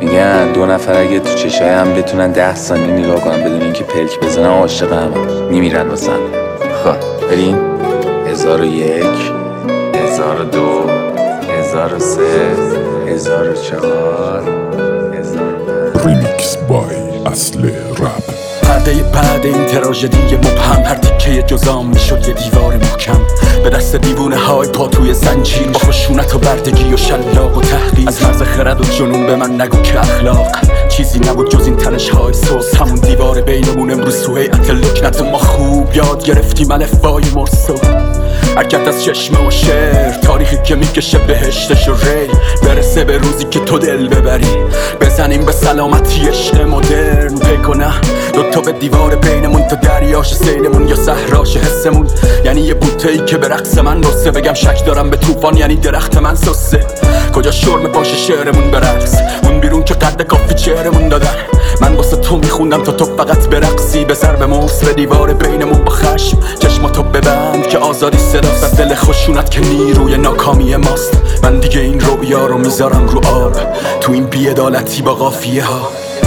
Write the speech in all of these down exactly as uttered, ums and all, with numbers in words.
میگن دو نفر اگه تو چشای هم بتونن ده ثانیه نگاه کنن بدون اینکه پلک بزنن عاشق هم میمیرن واسن. خب بریم. هزار و یک، هزار و دو، هزار و سه، هزار و چهار، هزار و پنج. ریمیکس بای اصل رپ. پرده بعد این تراژدی مبهم، هر تیکه جزام میشد یه دیوار محکم. به دست دیوونه های پا توی زنجیر، با خشونت و بردگی و شلاق و تحقیر. از مرز خرد و جنون به من نگو که اخلاق چیزی نبود جز این تنش های سوس. همون دیوار بینمون امروز تو هیئت لکنت ما خوب یاد گرفتیم الفبای مرسو. حرکت از چشمه و شعر، تاریخی که میکشه بهشتش و ری. برسه به روزی که تو دل ببری، بزنیم به سلامتی عشق مدرن. پیکنه دوتا به دیوار بینمون، تا دریاش سیلمون یا صحراش حسمون. یعنی یه بوته‌ای که به رقص من رسه، بگم شک دارم به طوفان یعنی درخت من سسه. کجا شرم باشه شعرمون برقص، اون بیرون که قد کافی چهرمون دادن. من واسه تو میخوندم تا تو فقط برقصی، به ضرب مرس به دیوار بینمون با خشم. چشماتو ببند که آزادی صداست، از دل خشونت که نیروی ناکامی ماست. من دیگه این رویا رو میذارم رو آب، تو این بی‌عدالتی با قافیه ها.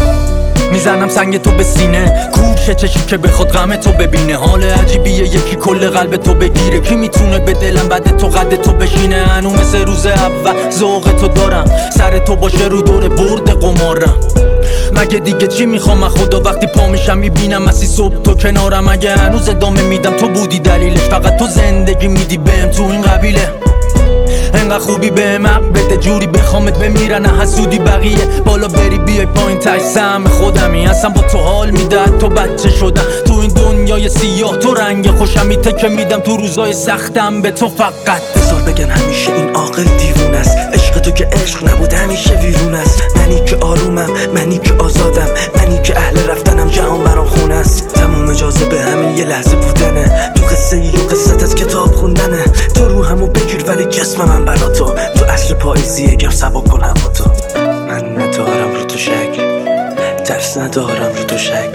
میزنم سنگ تو به سینه، کوچه چشی که بخواد غم تو ببینه. حال عجیبیه یکی کل قلب تو بگیره. کی میتونه به دلم بعد تو قد تو بشینه؟ هنو مثل روز اول ذوق تو دارم، سر تو باشه رو دور برد قمارم. مگه دیگه چی میخوام از خدا وقتی پا میشم میبینم مسی صبح تو کنارم. اگه هنوز ادامه میدم تو بودی دلیلش، فقط تو زندگی میدی بهم تو این قبیله. انقدر خوبی بهم حق بده، جوری بخوامت بمیرن حسودی بقیه. بالا بری بیای پایین تای سهم خودمی، اصلا با تو حال میده تو بچه شدم. تو این دنیای سیاه تو رنگ خوشم، میته که میدم تو روزای سختم به تو فقط. بذار بگن همیشه این عاقل دیوونه است، عشق تو که عشق نبود همیشه ویرون است. منی که آرومم، منی که آزادم، منی که اهل رفتنم، جهان برام خونه است. تموم اجازه به همین یه لحظه بودنه، تو قصه ای و قصت از کتاب خوندنه. تو روحمو بگیر ولی جسم من برا تو، تو اصل پاییزیه گر سبا کنم با تو. من ندارم رو تو شک، ترس ندارم رو تو شک.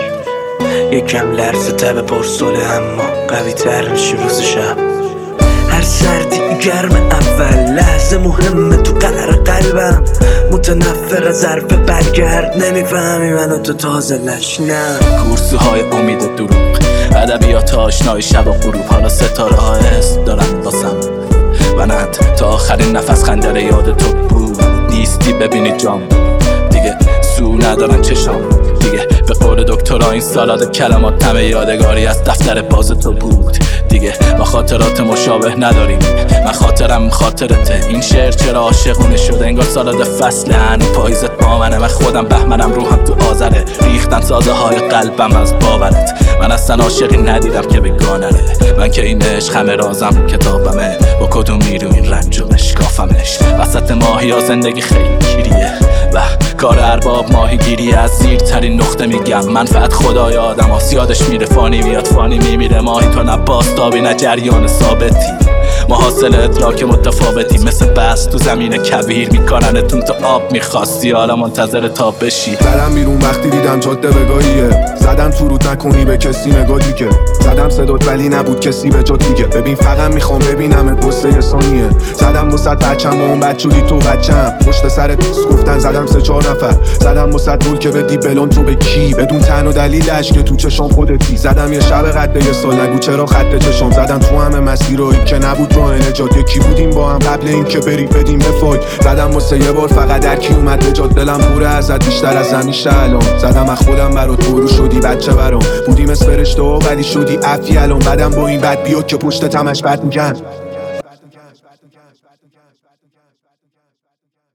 یکم لرز تب پرسوله اما قوی تر میشی روز شب. هر سردی گرم اول لحظه مهمه تو قعر قلبم. متنفر از ظرف برگرد، نمیفهمی منو تو تازه نشنم. کورسوهای امید دروغ، ادبیات آشنای شب و غروب. حالا ستاره ها حس دارن واسم و ند تا آخرین نفس خنجر یاد تو بود. نیستی ببینی جام دیگه سو ندارن چشام دیگه. به قول دکترها این سالاد کلمات تمه یادگاری از دفتر باز تو بود دیگه. ما خاطرات مشابه نداریم، من خاطرم خاطرته. این شعر چرا عاشقونه شده، انگار سالاد فصل هنو پاییزت با منه. من خودم بهمنم روحم تو آذره، ریختن سازه های قلبم از باورت. من اصلا عاشقی ندیدم که بگانره، من که این عشق همه رازم کتابمه. با کدوم میرو این رنج و مشکافمش، وسط ماهی ها زندگی خیلی کیریه و کار ارباب ماهی گیری. از زیرترین نقطه میگم منفعت خدای آدم هاست. یادش میره فانی میاد فانی میمیره. ماهی تو نه باستابی نه جریان ثابتی، ما حاصل ادراک متفاوتی. مثل بس تو زمین کبیر میکننتون تو آب میخواستی، حالا منتظر تا بشی. زدم بیرون وقتی دیدم جاده بگاهیه، زدم تو رود نکنی به کسی نگاه دیگه. زدم صدات ولی نبود کسی به جا دیگه. ببین فقط میخوام ببینم پسته یه ثانیه. زدم وسط بچم با اون بچودی تو بچم، پشت سر دوست گفتن زدم سه چهار نفر. زدم وسط گل که بدی بلون تو به کی، بدون تن و دلیلش که تو چشام خودتی. زدم یه شب قد یه سال نگو چرا خط چشام. زدم تو همه مسیرایی که نبود راه نجات، یکی بودیم با هم قبل این که بری بدیم به فوت. زدم واسه یه بار فقط در کی اومد به جات، دلم پره ازت بیشتر از همیشه الان. زدم از خودم برات برو شدی بچه برام، بودیم از فرشته ها ولی شدی عفی الان. بعدم با این بد بیا که پشت تمش بد میگن.